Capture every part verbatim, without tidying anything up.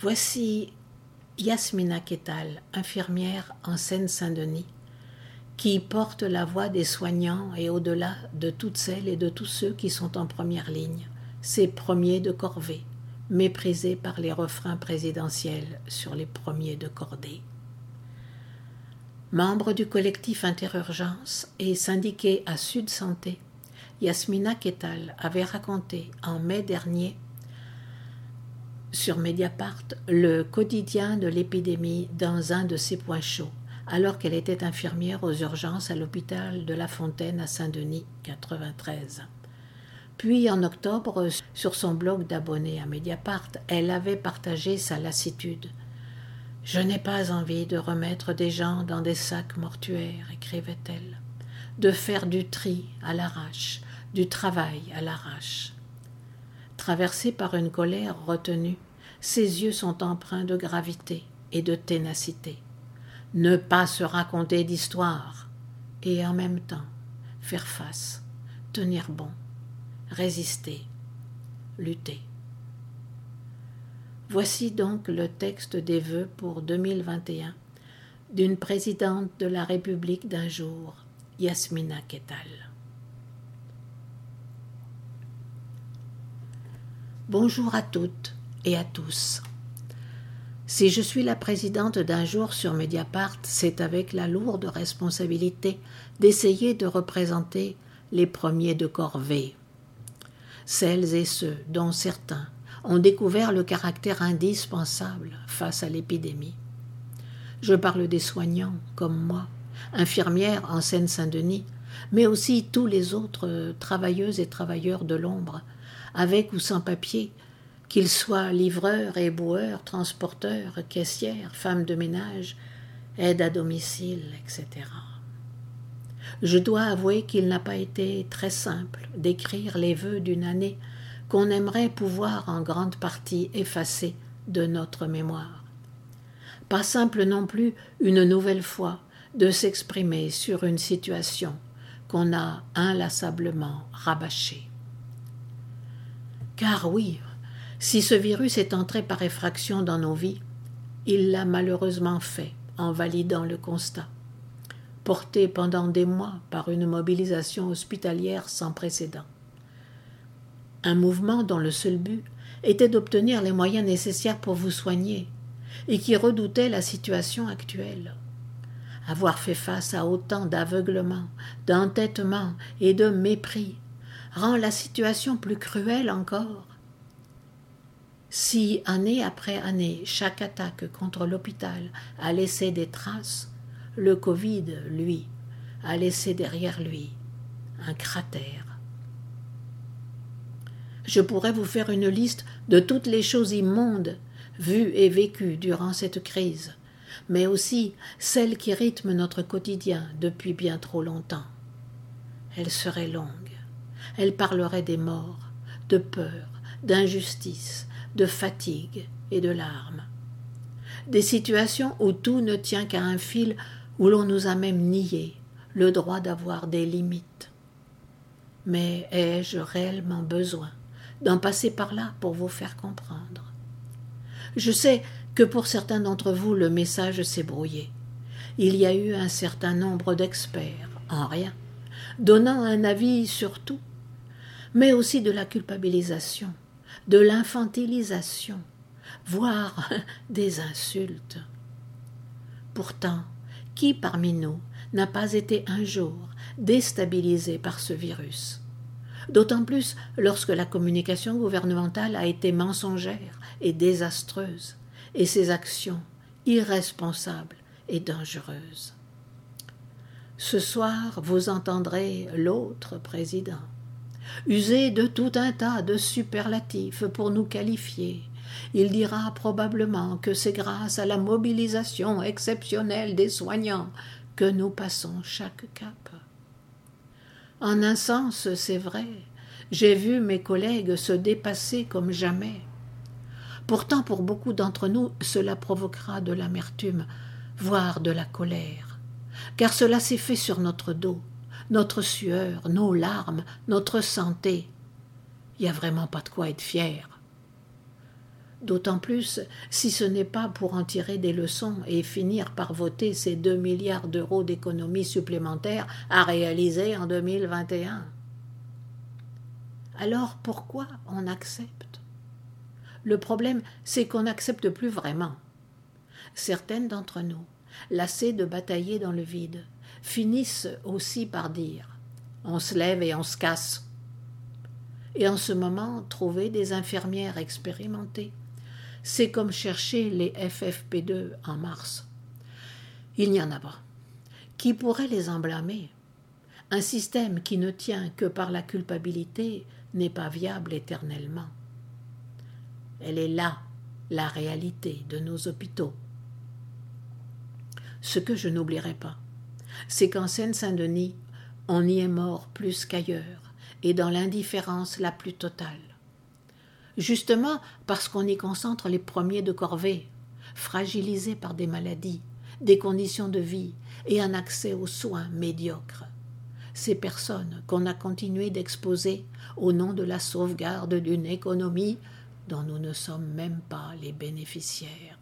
Voici Yasmina Kettal, infirmière en Seine-Saint-Denis, qui porte la voix des soignants et au-delà de toutes celles et de tous ceux qui sont en première ligne, ces premiers de corvée, méprisés par les refrains présidentiels sur les premiers de cordée. Membre du collectif Interurgence et syndiquée à Sud Santé, Yasmina Kettal avait raconté en mai dernier sur Mediapart le quotidien de l'épidémie dans un de ses points chauds, alors qu'elle était infirmière aux urgences à l'hôpital de La Fontaine à Saint-Denis, quatre-vingt-treize. Puis en octobre, sur son blog d'abonnés à Mediapart, elle avait partagé sa lassitude. « Je n'ai pas envie de remettre des gens dans des sacs mortuaires, écrivait-elle, de faire du tri à l'arrache, du travail à l'arrache. » Traversée par une colère retenue, ses yeux sont empreints de gravité et de ténacité. Ne pas se raconter d'histoire et en même temps faire face, tenir bon, résister, lutter. Voici donc le texte des vœux pour deux mille vingt et un d'une présidente de la République d'un jour, Yasmina Kettal. Bonjour à toutes et à tous. Si je suis la présidente d'un jour sur Mediapart, c'est avec la lourde responsabilité d'essayer de représenter les premiers de corvée. Celles et ceux dont certains ont découvert le caractère indispensable face à l'épidémie. Je parle des soignants, comme moi, infirmières en Seine-Saint-Denis, mais aussi tous les autres travailleuses et travailleurs de l'ombre, avec ou sans papier, qu'ils soient livreurs, éboueurs, transporteurs, caissières, femmes de ménage, aides à domicile, et cetera. Je dois avouer qu'il n'a pas été très simple d'écrire les vœux d'une année qu'on aimerait pouvoir en grande partie effacer de notre mémoire. Pas simple non plus, une nouvelle fois, de s'exprimer sur une situation qu'on a inlassablement rabâchée. Car oui, si ce virus est entré par effraction dans nos vies, il l'a malheureusement fait en validant le constat. Porté pendant des mois par une mobilisation hospitalière sans précédent. Un mouvement dont le seul but était d'obtenir les moyens nécessaires pour vous soigner et qui redoutait la situation actuelle. Avoir fait face à autant d'aveuglement, d'entêtement et de mépris rend la situation plus cruelle encore. Si, année après année, chaque attaque contre l'hôpital a laissé des traces, le Covid, lui, a laissé derrière lui un cratère. Je pourrais vous faire une liste de toutes les choses immondes vues et vécues durant cette crise, mais aussi celles qui rythment notre quotidien depuis bien trop longtemps. Elle serait longue. Elle parlerait des morts, de peur, d'injustice, de fatigue et de larmes. Des situations où tout ne tient qu'à un fil, où l'on nous a même nié le droit d'avoir des limites. Mais ai-je réellement besoin d'en passer par là pour vous faire comprendre? Je sais que pour certains d'entre vous, le message s'est brouillé. Il y a eu un certain nombre d'experts, en rien, donnant un avis sur tout, mais aussi de la culpabilisation, de l'infantilisation, voire des insultes. Pourtant, qui parmi nous n'a pas été un jour déstabilisé par ce virus? D'autant plus lorsque la communication gouvernementale a été mensongère et désastreuse, et ses actions irresponsables et dangereuses. Ce soir, vous entendrez l'autre président user de tout un tas de superlatifs pour nous qualifier. Il dira probablement que c'est grâce à la mobilisation exceptionnelle des soignants que nous passons chaque cap. En un sens, c'est vrai, j'ai vu mes collègues se dépasser comme jamais. Pourtant, pour beaucoup d'entre nous, cela provoquera de l'amertume, voire de la colère, car cela s'est fait sur notre dos, notre sueur, nos larmes, notre santé. Il n'y a vraiment pas de quoi être fier. D'autant plus si ce n'est pas pour en tirer des leçons et finir par voter ces deux milliards d'euros d'économies supplémentaires à réaliser en deux mille vingt et un. Alors pourquoi on accepte? Le problème, c'est qu'on n'accepte plus vraiment. Certaines d'entre nous, lassées de batailler dans le vide, finissent aussi par dire « on se lève et on se casse ». Et en ce moment, trouver des infirmières expérimentées, c'est comme chercher les F F P deux en mars. Il n'y en a pas. Qui pourrait les en blâmer? Un système qui ne tient que par la culpabilité n'est pas viable éternellement. Elle est là, la réalité de nos hôpitaux. Ce que je n'oublierai pas, c'est qu'en Seine-Saint-Denis, on y est mort plus qu'ailleurs, et dans l'indifférence la plus totale. Justement parce qu'on y concentre les premiers de corvée, fragilisés par des maladies, des conditions de vie et un accès aux soins médiocres. Ces personnes qu'on a continué d'exposer au nom de la sauvegarde d'une économie dont nous ne sommes même pas les bénéficiaires.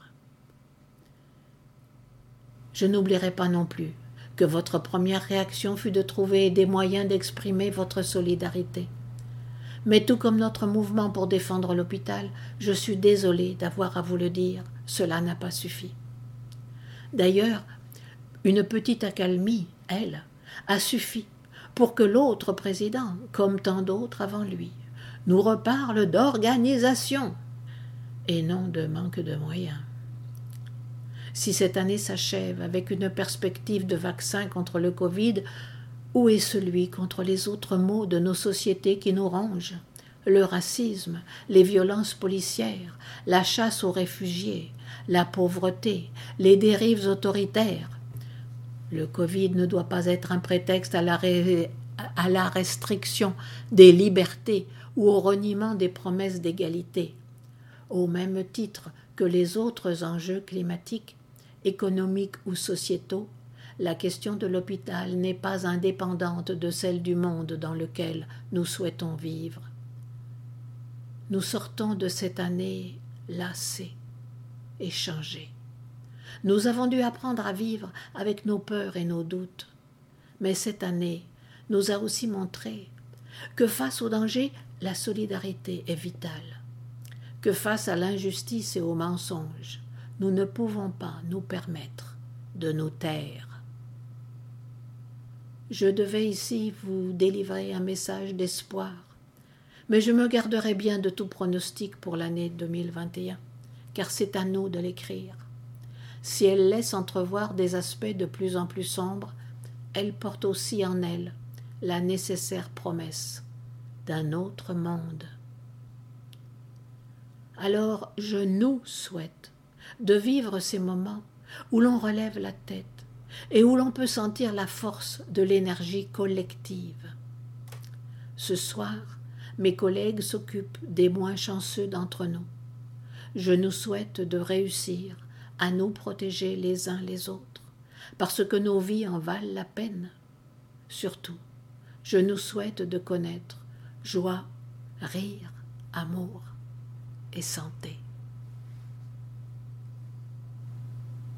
Je n'oublierai pas non plus que votre première réaction fut de trouver des moyens d'exprimer votre solidarité. Mais tout comme notre mouvement pour défendre l'hôpital, je suis désolée d'avoir à vous le dire, cela n'a pas suffi. D'ailleurs, une petite accalmie, elle, a suffi pour que l'autre président, comme tant d'autres avant lui, nous reparle d'organisation et non de manque de moyens. Si cette année s'achève avec une perspective de vaccin contre le Covid, où est celui contre les autres maux de nos sociétés qui nous rongent? Le racisme, les violences policières, la chasse aux réfugiés, la pauvreté, les dérives autoritaires. Le Covid ne doit pas être un prétexte à la, ré... à la restriction des libertés ou au reniement des promesses d'égalité. Au même titre que les autres enjeux climatiques, économiques ou sociétaux, la question de l'hôpital n'est pas indépendante de celle du monde dans lequel nous souhaitons vivre. Nous sortons de cette année lassés et changés. Nous avons dû apprendre à vivre avec nos peurs et nos doutes. Mais cette année nous a aussi montré que face au danger, la solidarité est vitale. Que face à l'injustice et au mensonge, nous ne pouvons pas nous permettre de nous taire. Je devais ici vous délivrer un message d'espoir, mais je me garderai bien de tout pronostic pour l'année deux mille vingt et un, car c'est à nous de l'écrire. Si elle laisse entrevoir des aspects de plus en plus sombres, elle porte aussi en elle la nécessaire promesse d'un autre monde. Alors je nous souhaite de vivre ces moments où l'on relève la tête et où l'on peut sentir la force de l'énergie collective. Ce soir, mes collègues s'occupent des moins chanceux d'entre nous. Je nous souhaite de réussir à nous protéger les uns les autres, parce que nos vies en valent la peine. Surtout, je nous souhaite de connaître joie, rire, amour et santé.